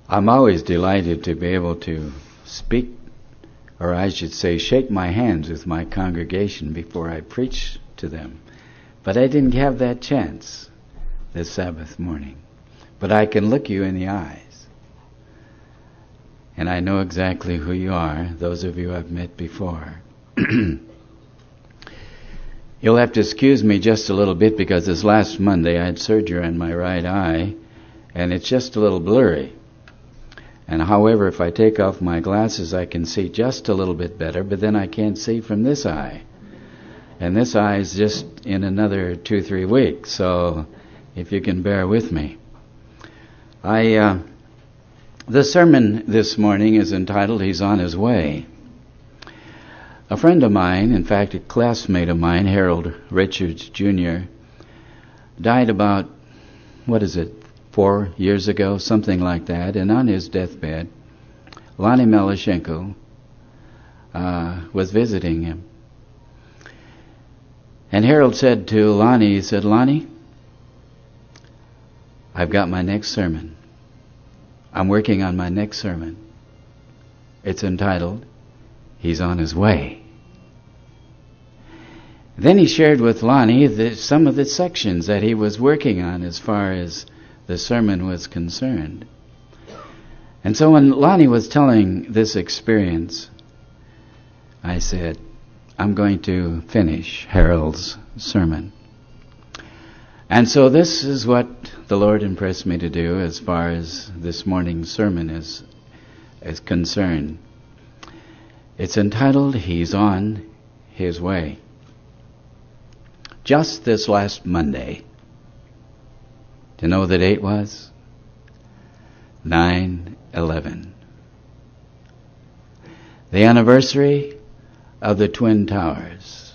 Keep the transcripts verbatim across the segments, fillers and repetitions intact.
I'm always delighted to be able to speak, or I should say shake my hands with my congregation before I preach to them. But I didn't have that chance this Sabbath morning. But I can look you in the eyes. And I know exactly who you are, those of you I've met before. You'll have to excuse me just a little bit because this last Monday I had surgery on my right eye and it's just a little blurry. And however, if I take off my glasses I can see just a little bit better, but then I can't see from this eye. And this eye is just in another two, three weeks, so if you can bear with me. I, uh, the sermon this morning is entitled, He's on His Way. A friend of mine, in fact a classmate of mine, Harold Richards Junior, died about, what is it, four years ago, something like that, and on his deathbed, Lonnie Melashenko uh, was visiting him. And Harold said to Lonnie, he said, Lonnie, I've got my next sermon. I'm working on my next sermon. It's entitled, He's on His Way. Then he shared with Lonnie the, some of the sections that he was working on as far as the sermon was concerned. And so when Lonnie was telling this experience, I said, I'm going to finish Harold's sermon. And so this is what the Lord impressed me to do as far as this morning's sermon is, is concerned. It's entitled, He's on His Way. Just this last Monday, do you know what the date was? nine eleven. The anniversary of the Twin Towers.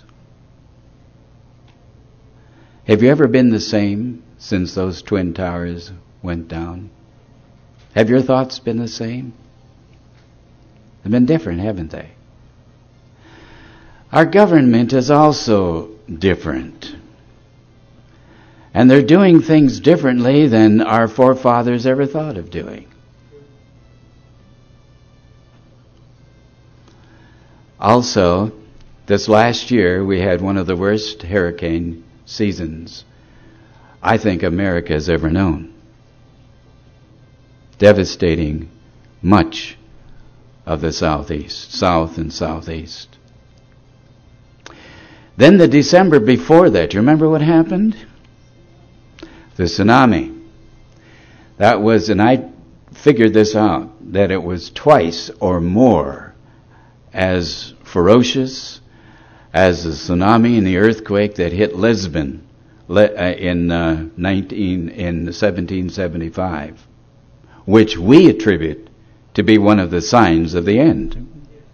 Have you ever been the same since those Twin Towers went down? Have your thoughts been the same? They've been different, haven't they? Our government is also different. And they're doing things differently than our forefathers ever thought of doing. Also, this last year we had one of the worst hurricane seasons I think America has ever known. Devastating much of the southeast, south and southeast. Then the December before that, you remember what happened? The tsunami. That was, and I figured this out, that it was twice or more as ferocious as the tsunami and the earthquake that hit Lisbon in uh, nineteen in seventeen seventy-five, which we attribute to be one of the signs of the end.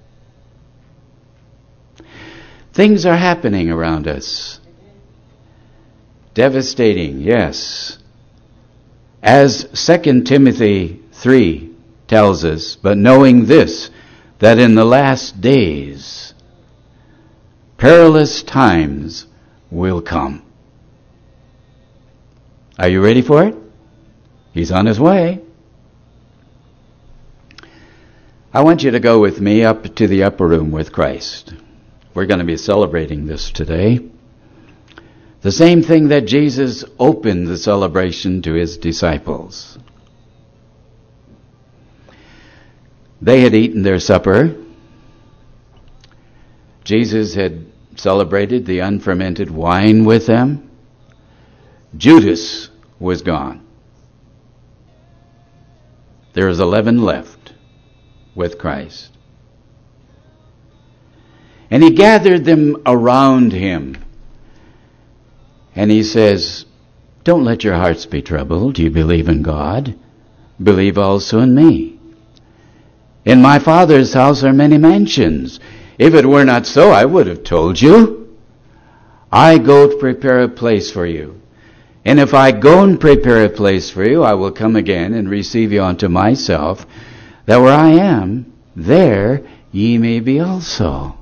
Things are happening around us. Devastating, yes. As Second Timothy three tells us, but knowing this, that in the last days perilous times will come. Are you ready for it? He's on his way. I want you to go with me up to the upper room with Christ. We're going to be celebrating this today. The same thing that Jesus opened the celebration to his disciples. They had eaten their supper. Jesus had celebrated the unfermented wine with them. Judas was gone. There was eleven left with Christ. And he gathered them around him. And he says, don't let your hearts be troubled. You believe in God. Believe also in me. In my Father's house are many mansions. If it were not so, I would have told you. I go to prepare a place for you. And if I go and prepare a place for you, I will come again and receive you unto myself, that where I am, there ye may be also.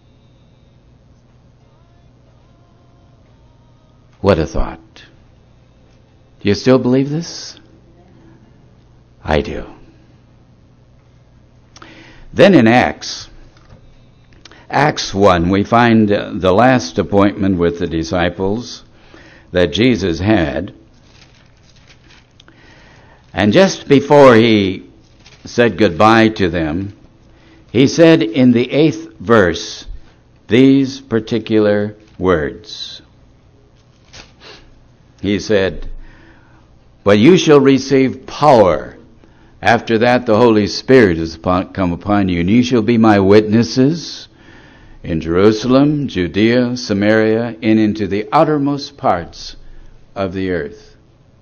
What a thought. Do you still believe this? I do. Then in Acts, Acts one, we find the last appointment with the disciples that Jesus had. And just before he said goodbye to them, he said in the eighth verse these particular words. He said, "But you shall receive power. After that the Holy Spirit is upon, come upon you, and you shall be my witnesses in Jerusalem, Judea, Samaria, and into the uttermost parts of the earth."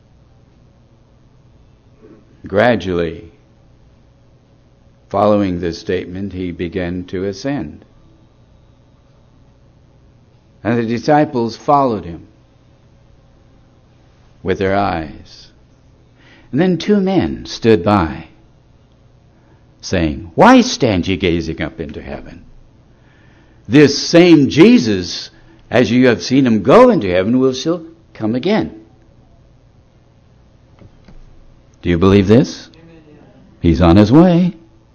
Gradually, following this statement, he began to ascend. And the disciples followed him with their eyes. And then two men stood by, saying, "Why stand ye gazing up into heaven? This same Jesus, as you have seen him go into heaven, will still come again." Do you believe this? He's on his way.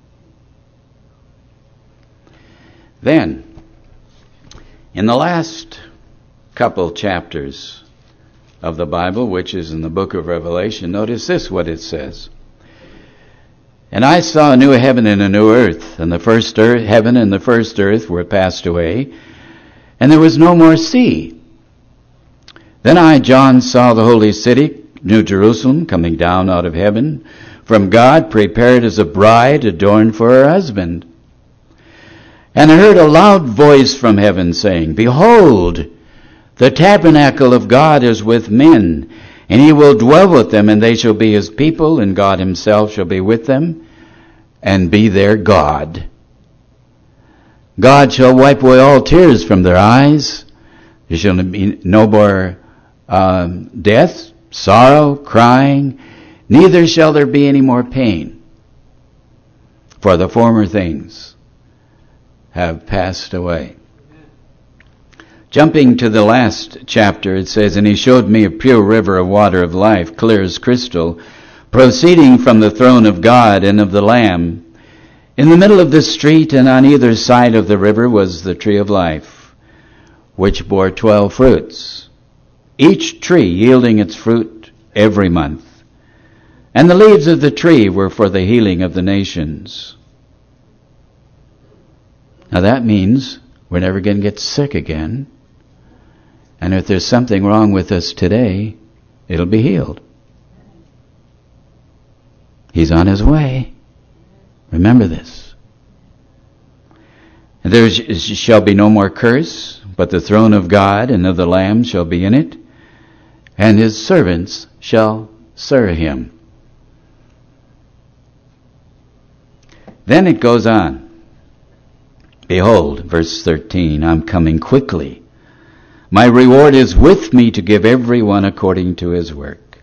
Then, in the last couple chapters of the Bible, which is in the book of Revelation, notice this, what it says. "And I saw a new heaven and a new earth, and the first earth, heaven and the first earth were passed away, and there was no more sea. Then I, John, saw the holy city, New Jerusalem, coming down out of heaven from God, prepared as a bride adorned for her husband. And I heard a loud voice from heaven saying, Behold, the tabernacle of God is with men, and he will dwell with them, and they shall be his people, and God himself shall be with them, and be their God. God shall wipe away all tears from their eyes. There shall be no more um, death, sorrow, crying, neither shall there be any more pain. For the former things have passed away." Jumping to the last chapter, it says, "And he showed me a pure river of water of life, clear as crystal, proceeding from the throne of God and of the Lamb. In the middle of the street and on either side of the river was the tree of life, which bore twelve fruits, each tree yielding its fruit every month. And the leaves of the tree were for the healing of the nations." Now that means we're never going to get sick again. And if there's something wrong with us today, it'll be healed. He's on his way. Remember this. "And there shall be no more curse, but the throne of God and of the Lamb shall be in it, and his servants shall serve him." Then it goes on. "Behold," verse thirteen, "I'm coming quickly. My reward is with me to give everyone according to his work."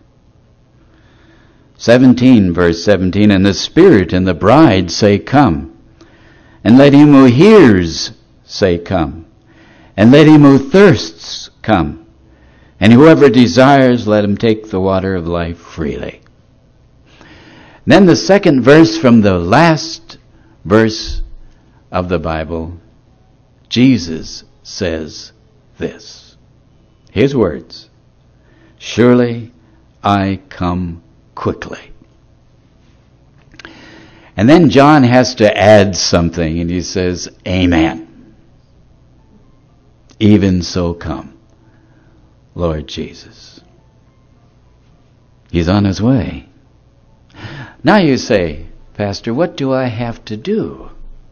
seventeen, verse seventeen, "And the Spirit and the bride say, Come. And let him who hears say, Come. And let him who thirsts come. And whoever desires, let him take the water of life freely." Then the second verse from the last verse of the Bible, Jesus says this. His words, "Surely I come quickly." And then John has to add something, and he says, "Amen. Even so come, Lord Jesus." He's on his way. Now you say, "Pastor, what do I have to do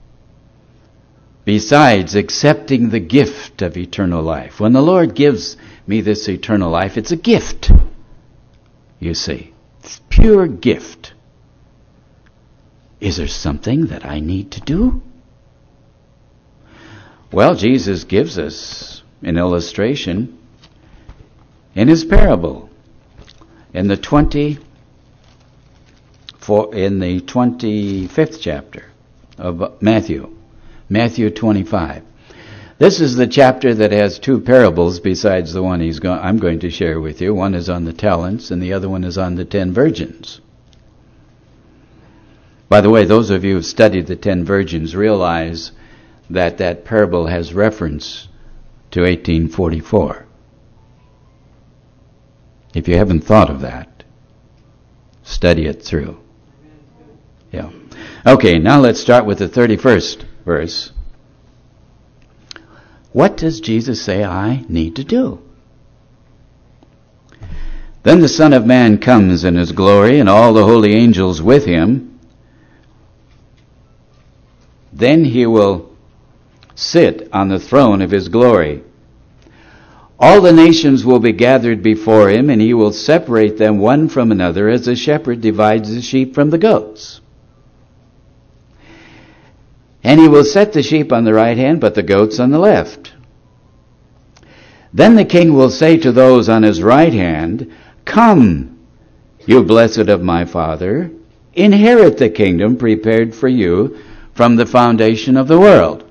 besides accepting the gift of eternal life?" When the Lord gives me this eternal life, it's a gift. You see, it's pure gift. Is there something that I need to do? Well, Jesus gives us an illustration in his parable in the twenty for in the twenty-fifth chapter of Matthew, Matthew twenty-five. This is the chapter that has two parables besides the one he's go- I'm going to share with you. One is on the talents, and the other one is on the ten virgins. By the way, those of you who've studied the ten virgins realize that that parable has reference to eighteen forty-four. If you haven't thought of that, study it through. Yeah. Okay, now let's start with the thirty-first verse. What does Jesus say I need to do? Then the Son of Man comes in his glory, and all the holy angels with him. Then he will sit on the throne of his glory. All the nations will be gathered before him, and he will separate them one from another, as a shepherd divides the sheep from the goats. And he will set the sheep on the right hand, but the goats on the left. Then the king will say to those on his right hand, Come, you blessed of my Father, inherit the kingdom prepared for you from the foundation of the world.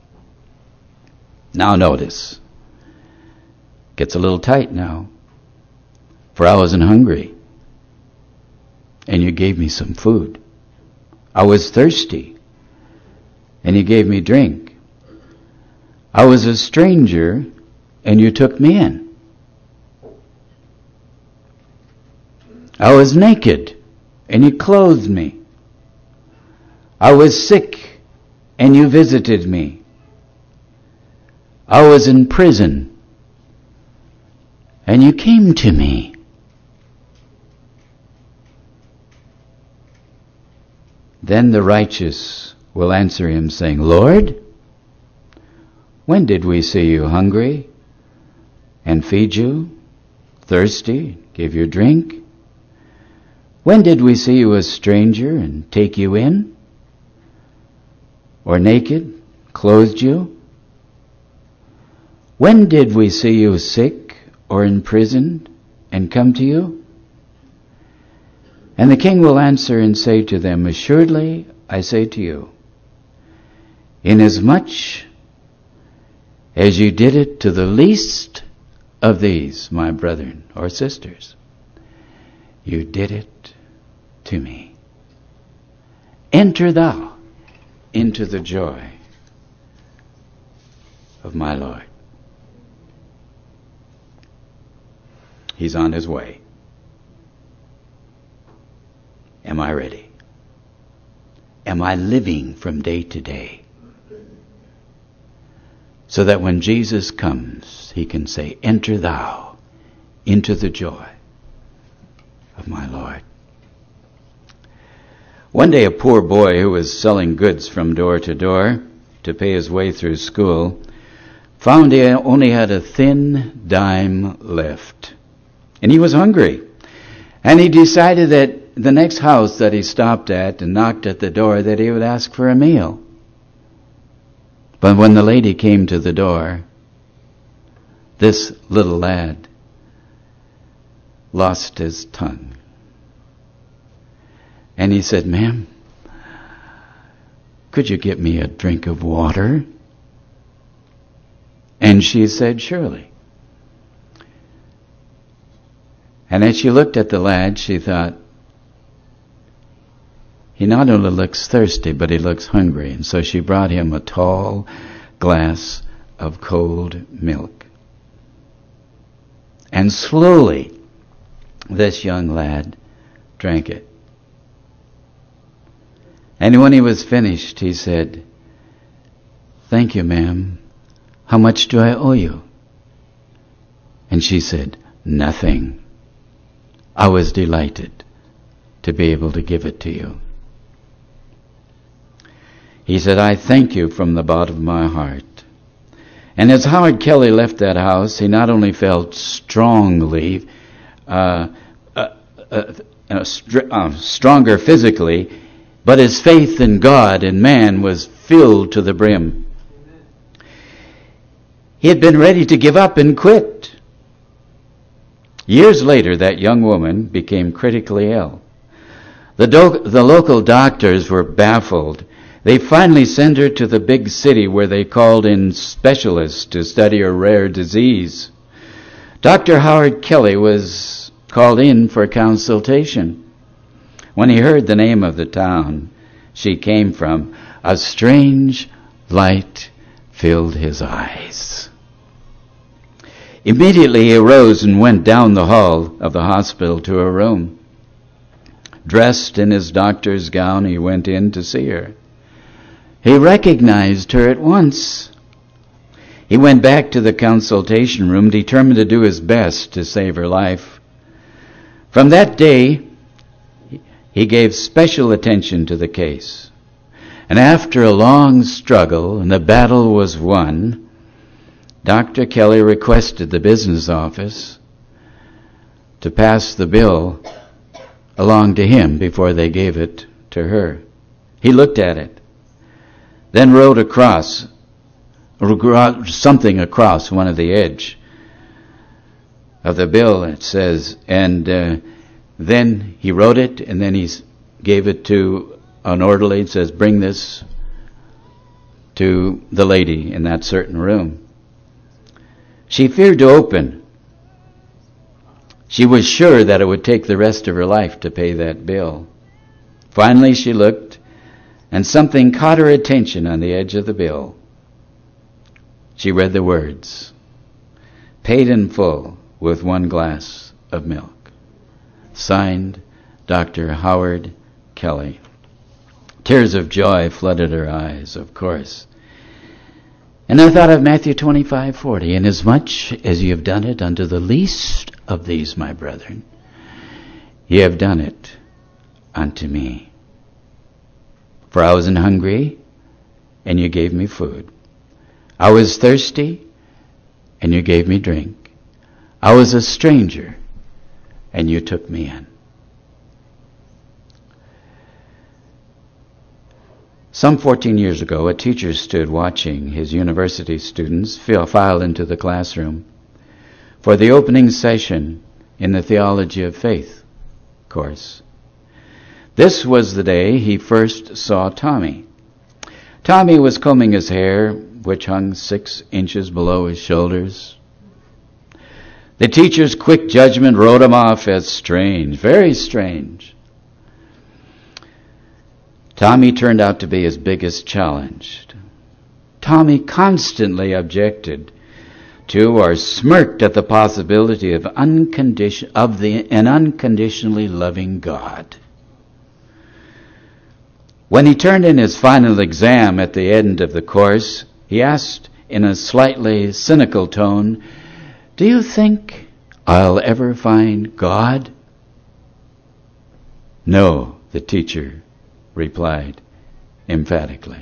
Now notice, gets a little tight now. For I wasn't hungry, and you gave me some food. I was thirsty, and you gave me drink. I was a stranger, and you took me in. I was naked, and you clothed me. I was sick, and you visited me. I was in prison, and you came to me. Then the righteous will answer him, saying, Lord, when did we see you hungry and feed you, thirsty, give you drink? When did we see you a stranger and take you in? Or naked, clothed you? When did we see you sick or imprisoned and come to you? And the king will answer and say to them, Assuredly, I say to you, inasmuch as you did it to the least of these, my brethren or sisters, you did it to me. Enter thou into the joy of my Lord. He's on his way. Am I ready? Am I living from day to day? So that when Jesus comes, he can say, Enter thou into the joy of my Lord. One day a poor boy who was selling goods from door to door to pay his way through school found he only had a thin dime left. And he was hungry. And he decided that the next house that he stopped at and knocked at the door that he would ask for a meal. But when the lady came to the door, this little lad lost his tongue. And he said, Ma'am, could you get me a drink of water? And she said, Surely. And as she looked at the lad, she thought, he not only looks thirsty, but he looks hungry. And so she brought him a tall glass of cold milk. And slowly, this young lad drank it. And when he was finished, he said, Thank you, ma'am. How much do I owe you? And she said, Nothing. I was delighted to be able to give it to you. He said, I thank you from the bottom of my heart. And as Howard Kelly left that house, he not only felt strongly, uh, uh, uh, uh, str- uh, stronger physically, but his faith in God and man was filled to the brim. He had been ready to give up and quit. Years later, that young woman became critically ill. The, do- the local doctors were baffled. They finally sent her to the big city where they called in specialists to study a rare disease. Doctor Howard Kelly was called in for consultation. When he heard the name of the town, she came from, a strange light filled his eyes. Immediately he arose and went down the hall of the hospital to her room. Dressed in his doctor's gown, he went in to see her. He recognized her at once. He went back to the consultation room, determined to do his best to save her life. From that day, he gave special attention to the case. And after a long struggle, and the battle was won, Doctor Kelly requested the business office to pass the bill along to him before they gave it to her. He looked at it, then wrote across, something across one of the edge of the bill. It says, and uh, then he wrote it, and then he gave it to an orderly and says, bring this to the lady in that certain room. She feared to open. She was sure that it would take the rest of her life to pay that bill. Finally she looked, and something caught her attention on the edge of the bill. She read the words, paid in full with one glass of milk. Signed, Doctor Howard Kelly. Tears of joy flooded her eyes, of course. And I thought of Matthew twenty-five forty, inasmuch as you have done it unto the least of these, my brethren, ye have done it unto me. For I was an hungry, and you gave me food. I was thirsty, and you gave me drink. I was a stranger, and you took me in. Some fourteen years ago, a teacher stood watching his university students file into the classroom for the opening session in the Theology of Faith course. This was the day he first saw Tommy. Tommy was combing his hair, which hung six inches below his shoulders. The teacher's quick judgment wrote him off as strange, very strange. Tommy turned out to be his biggest challenge. Tommy constantly objected to or smirked at the possibility of uncondition of the an unconditionally loving God. When he turned in his final exam at the end of the course, he asked in a slightly cynical tone, "Do you think I'll ever find God?" "No," the teacher replied emphatically.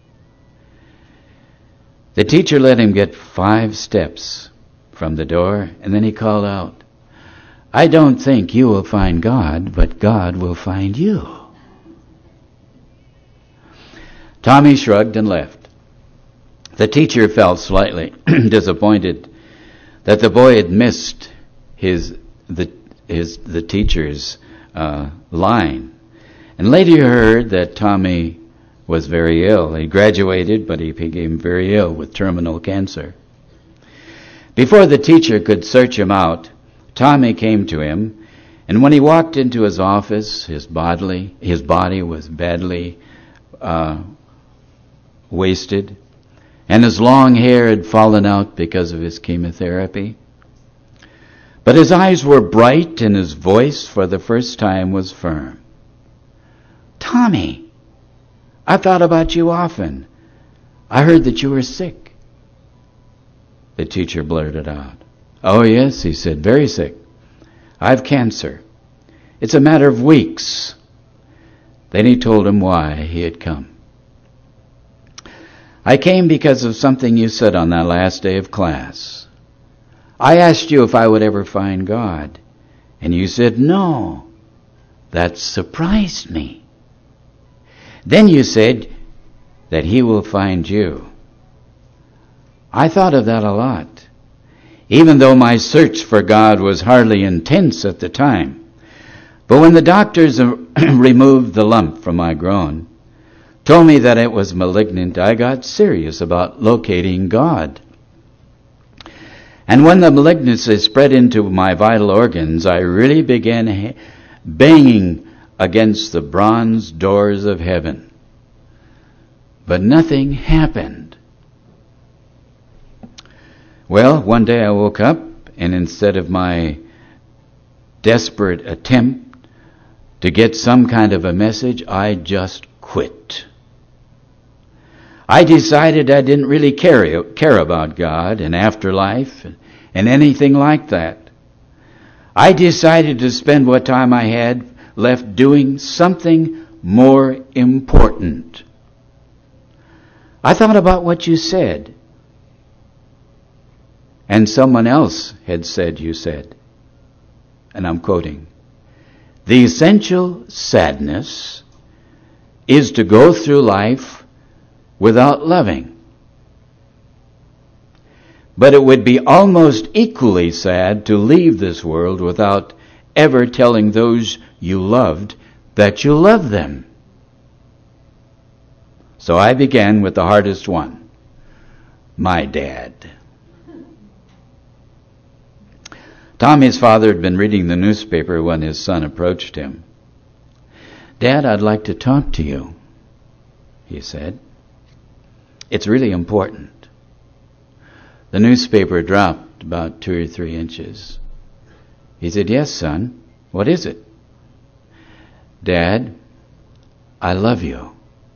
The teacher let him get five steps from the door, and then he called out, "I don't think you will find God, but God will find you." Tommy shrugged and left. The teacher felt slightly disappointed that the boy had missed his the his the teacher's uh, line. And later he heard that Tommy was very ill. He graduated, but he became very ill with terminal cancer. Before the teacher could search him out, Tommy came to him, and when he walked into his office, his bodily, his body was badly uh, wasted, and his long hair had fallen out because of his chemotherapy. But his eyes were bright, and his voice, for the first time, was firm. "Tommy, I thought about you often. I heard that you were sick." The teacher blurted out, "Oh yes," he said, "very sick. I have cancer. It's a matter of weeks." Then he told him why he had come. "I came because of something you said on that last day of class. I asked you if I would ever find God, and you said no. That surprised me. Then you said that he will find you. I thought of that a lot, even though my search for God was hardly intense at the time. But when the doctors removed the lump from my groin, told me that it was malignant, I got serious about locating God. And when the malignancy spread into my vital organs, I really began banging against the bronze doors of heaven. But nothing happened. Well, one day I woke up, and instead of my desperate attempt to get some kind of a message, I just quit. I decided I didn't really care, care about God and afterlife and, and anything like that. I decided to spend what time I had left doing something more important. I thought about what you said. And someone else had said, you said, and I'm quoting, "The essential sadness is to go through life without loving. But it would be almost equally sad to leave this world without ever telling those you loved that you love them." So I began with the hardest one, my dad. Tommy's father had been reading the newspaper when his son approached him. "Dad, I'd like to talk to you," he said. "It's really important." The newspaper dropped about two or three inches. He said, "Yes, son. What is it?" "Dad, I love you.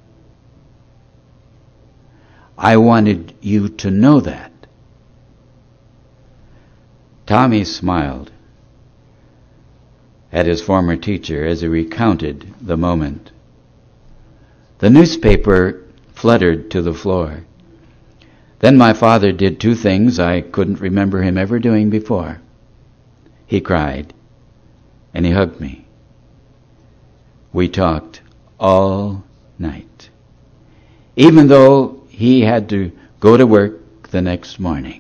I wanted you to know that." Tommy smiled at his former teacher as he recounted the moment. The newspaper fluttered to the floor. Then my father did two things I couldn't remember him ever doing before. He cried, and he hugged me. We talked all night, even though he had to go to work the next morning.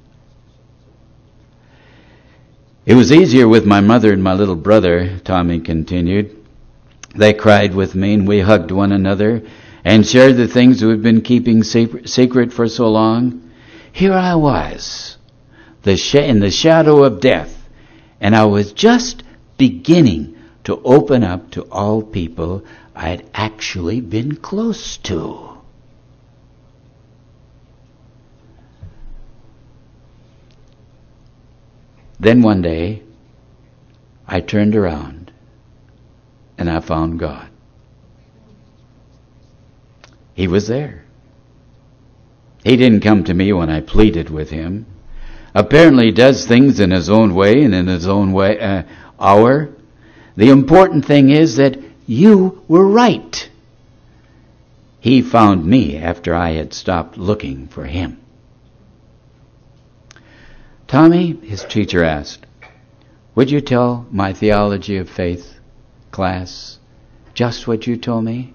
It was easier with my mother and my little brother, Tommy continued. They cried with me, and we hugged one another and shared the things we've been keeping secret for so long. Here I was, the sh- in the shadow of death, and I was just beginning to open up to all people I'd actually been close to. Then one day, I turned around and I found God. He was there. He didn't come to me when I pleaded with him. Apparently he does things in his own way and in his own way, uh, hour. The important thing is that you were right. He found me after I had stopped looking for him. "Tommy," his teacher asked, "would you tell my theology of faith class just what you told me?"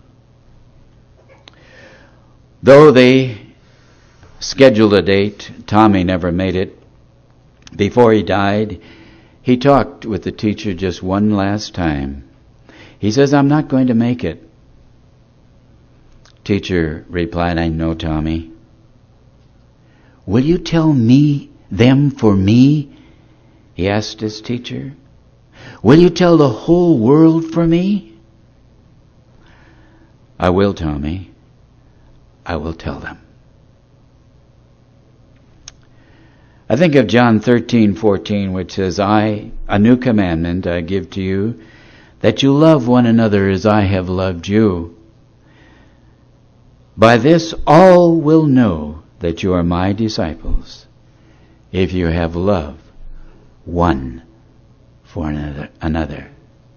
Though they scheduled a date, Tommy never made it. Before he died, he talked with the teacher just one last time. He says, "I'm not going to make it." Teacher replied, "I know, Tommy." "Will you tell me them for me?" he asked his teacher. "Will you tell the whole world for me?" "I will, Tommy. I will tell them." I think of John thirteen fourteen, which says, I, a new commandment I give to you, that you love one another as I have loved you. By this all will know that you are my disciples, if you have love one for another.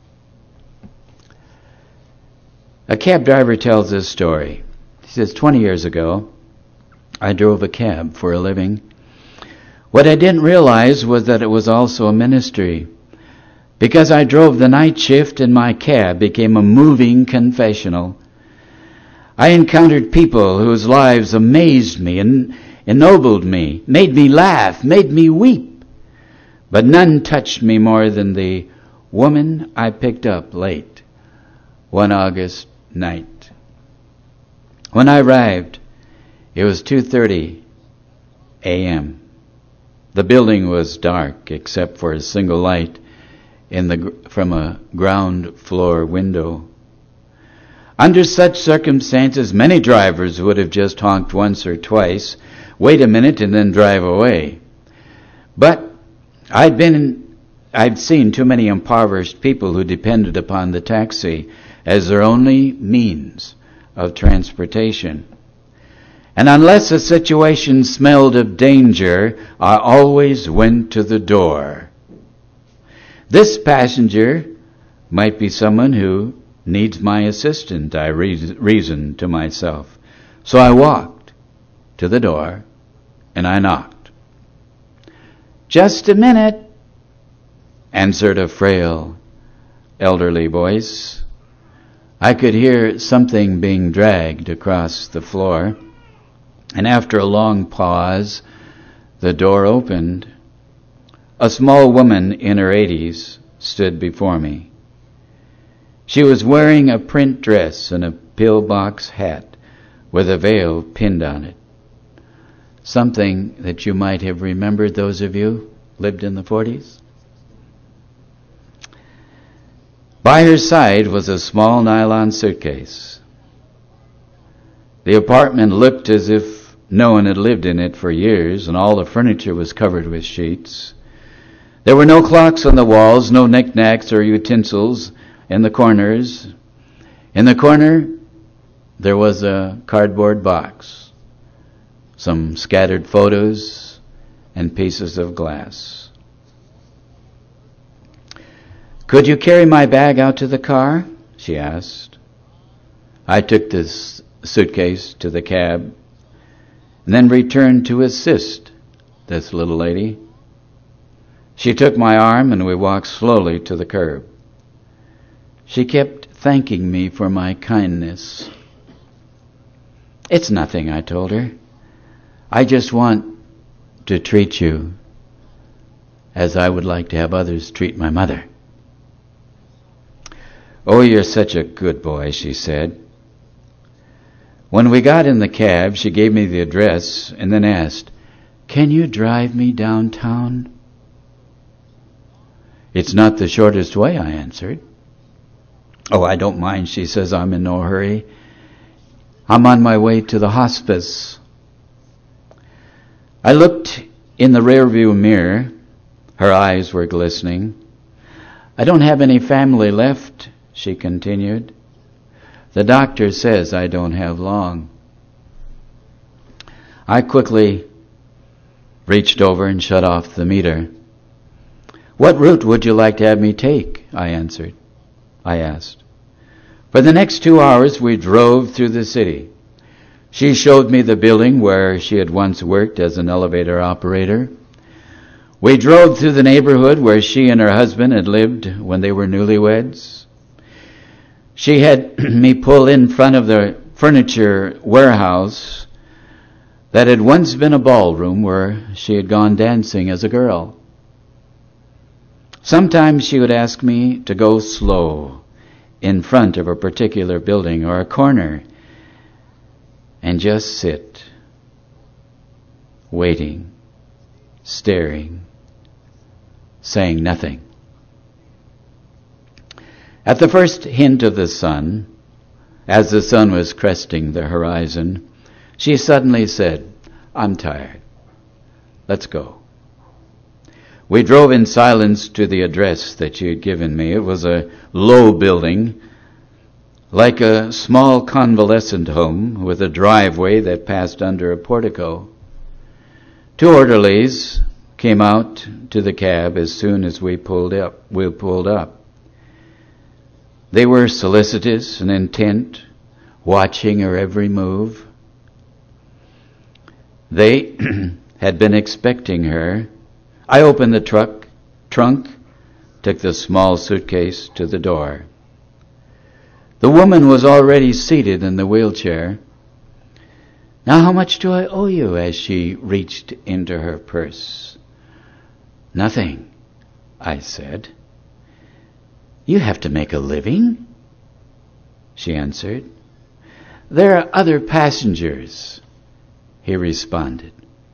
A cab driver tells this story. He says, twenty years ago, I drove a cab for a living. What I didn't realize was that it was also a ministry. Because I drove the night shift and my cab became a moving confessional. I encountered people whose lives amazed me and ennobled me, made me laugh, made me weep. But none touched me more than the woman I picked up late one August night. When I arrived, it was two thirty a.m. The building was dark except for a single light in the from a ground floor window. Under such circumstances, many drivers would have just honked once or twice, wait a minute, and then drive away. But I'd been, I'd seen too many impoverished people who depended upon the taxi as their only means of transportation. And unless a situation smelled of danger, I always went to the door. This passenger might be someone who needs my assistance, I reasoned to myself. So I walked to the door and I knocked. "Just a minute," answered a frail, elderly voice. I could hear something being dragged across the floor, and after a long pause, the door opened. A small woman in her eighties stood before me. She was wearing a print dress and a pillbox hat with a veil pinned on it. Something that you might have remembered, those of you lived in the forties. By her side was a small nylon suitcase. The apartment looked as if no one had lived in it for years, and all the furniture was covered with sheets. There were no clocks on the walls, no knickknacks or utensils in the corners. In the corner, there was a cardboard box, some scattered photos, and pieces of glass. "Could you carry my bag out to the car?" she asked. I took this suitcase to the cab and then returned to assist this little lady. She took my arm and we walked slowly to the curb. She kept thanking me for my kindness. "It's nothing," I told her. "I just want to treat you as I would like to have others treat my mother." "Oh, you're such a good boy," she said. When we got in the cab, she gave me the address and then asked, "Can you drive me downtown?" "It's not the shortest way," I answered. "Oh, I don't mind," she says. "I'm in no hurry. I'm on my way to the hospice." I looked in the rearview mirror. Her eyes were glistening. "I don't have any family left," she continued. "The doctor says I don't have long." I quickly reached over and shut off the meter. "What route would you like to have me take?" I answered. I asked. For the next two hours we drove through the city. She showed me the building where she had once worked as an elevator operator. We drove through the neighborhood where she and her husband had lived when they were newlyweds. She had me pull in front of the furniture warehouse that had once been a ballroom where she had gone dancing as a girl. Sometimes she would ask me to go slow in front of a particular building or a corner and just sit, waiting, staring, saying nothing. At the first hint of the sun, as the sun was cresting the horizon, she suddenly said, "I'm tired. Let's go." We drove in silence to the address that she had given me. It was a low building, like a small convalescent home with a driveway that passed under a portico. Two orderlies came out to the cab as soon as we pulled up. We pulled up. They were solicitous and intent, watching her every move. They had been expecting her. I opened the truck, trunk, took the small suitcase to the door. The woman was already seated in the wheelchair. "Now how much do I owe you?" as she reached into her purse. "Nothing," I said. "You have to make a living?" she answered. "There are other passengers," he responded.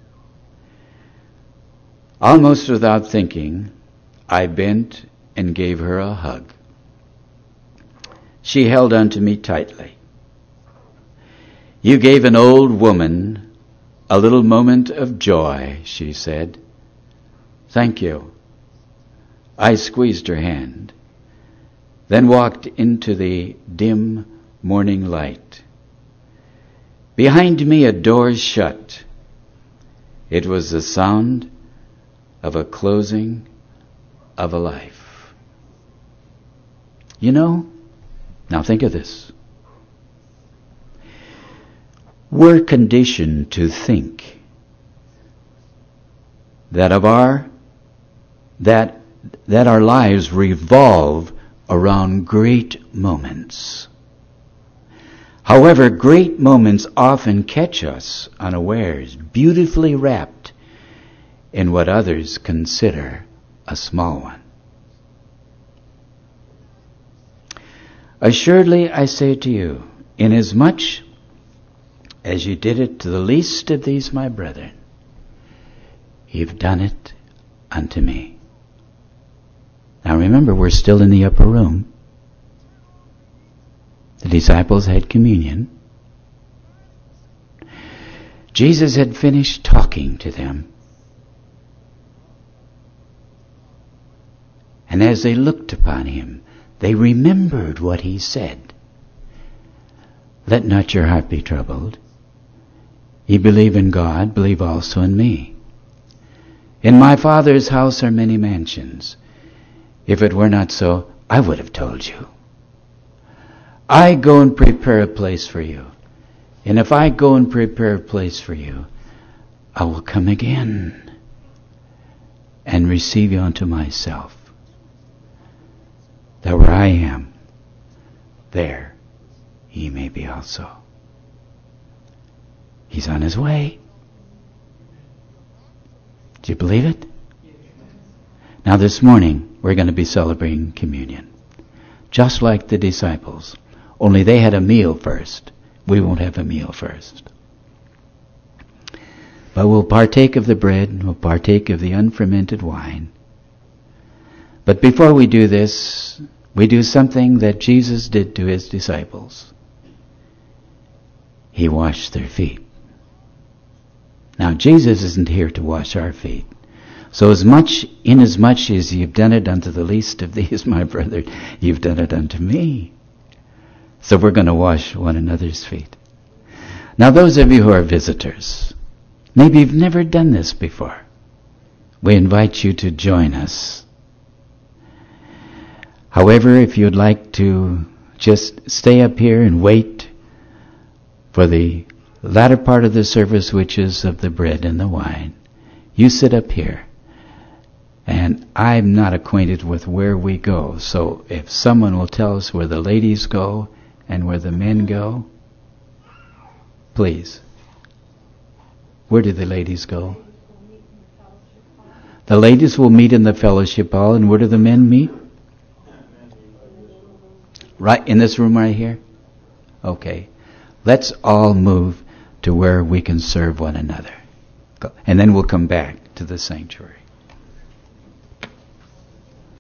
Almost without thinking, I bent and gave her a hug. she held unto me tightly. You gave an old woman a little moment of joy, she said. Thank you. I squeezed her hand, then walked into the dim morning light. Behind me a door shut. It was the sound of a closing of a life. You know, now think of this. We're conditioned to think that of our that that our lives revolve around great moments. However, great moments often catch us unawares, beautifully wrapped in what others consider a small one. Assuredly, I say to you, inasmuch as you did it to the least of these my brethren, you've done it unto me. Now remember, we're still in the upper room. The disciples had communion. Jesus had finished talking to them. And as they looked upon him, they remembered what he said. Let not your heart be troubled. Ye believe in God, believe also in me. In my Father's house are many mansions. If it were not so, I would have told you. I go and prepare a place for you. And if I go and prepare a place for you, I will come again and receive you unto myself, that where I am, there ye may be also. He's on his way. Do you believe it? Now this morning, we're going to be celebrating communion. Just like the disciples. Only they had a meal first. We won't have a meal first. But we'll partake of the bread, we'll partake of the unfermented wine. But before we do this, we do something that Jesus did to his disciples. He washed their feet. Now Jesus isn't here to wash our feet. So as much, inasmuch as you've done it unto the least of these, my brother, you've done it unto me. So we're going to wash one another's feet. Now those of you who are visitors, maybe you've never done this before. We invite you to join us. However, if you'd like to just stay up here and wait for the latter part of the service, which is of the bread and the wine, you sit up here. And I'm not acquainted with where we go, so if someone will tell us where the ladies go and where the men go, please. Where do the ladies go? The ladies will meet in the fellowship hall, and where do the men meet? Right in this room right here? Okay. Let's all move to where we can serve one another. And then we'll come back to the sanctuary.